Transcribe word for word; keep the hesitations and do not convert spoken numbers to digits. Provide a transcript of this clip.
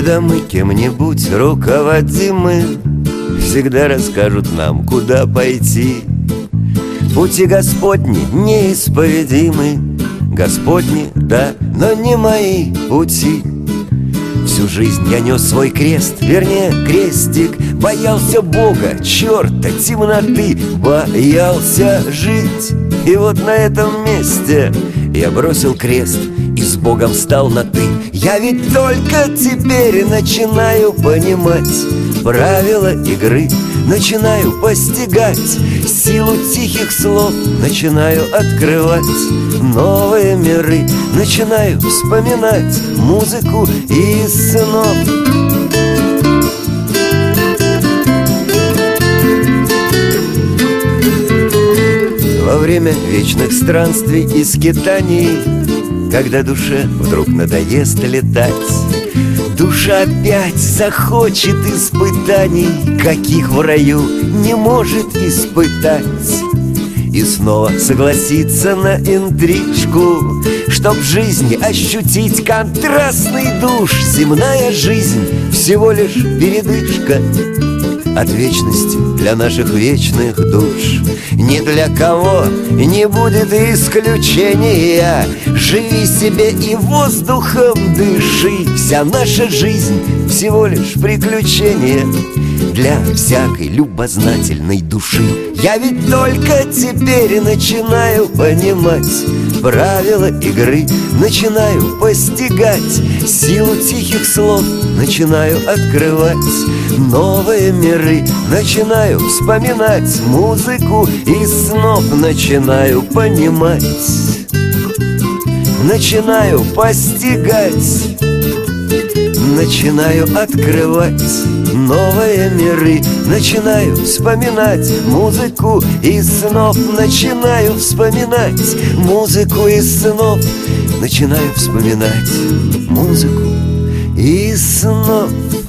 Когда мы кем-нибудь руководимы, всегда расскажут нам, куда пойти. Пути Господни неисповедимы, Господни, да, но не мои пути. Всю жизнь я нес свой крест, вернее, крестик. Боялся Бога, черта, темноты, боялся жить. И вот на этом месте я бросил крест и с Богом стал на «ты». Я ведь только теперь начинаю понимать правила игры, начинаю постигать силу тихих слов, начинаю открывать новые миры, начинаю вспоминать музыку из снов. Во время вечных странствий и скитаний, когда душе вдруг надоест летать, душа опять захочет испытаний, каких в раю не может испытать. И снова согласится на интрижку, чтоб в жизни ощутить контрастный душ. Земная жизнь всего лишь передышка от вечности для наших вечных душ. Ни для кого не будет исключения. Живи себе и воздухом дыши. Вся наша жизнь всего лишь приключение для всякой любознательной души. Я ведь только теперь начинаю понимать правила игры, начинаю постигать силу тихих слов, начинаю открывать новые миры, начинаю вспоминать музыку из снов, начинаю понимать, начинаю постигать, начинаю открывать новые миры, начинаю вспоминать музыку из снов, начинаю вспоминать музыку из снов, начинаю вспоминать музыку из снов.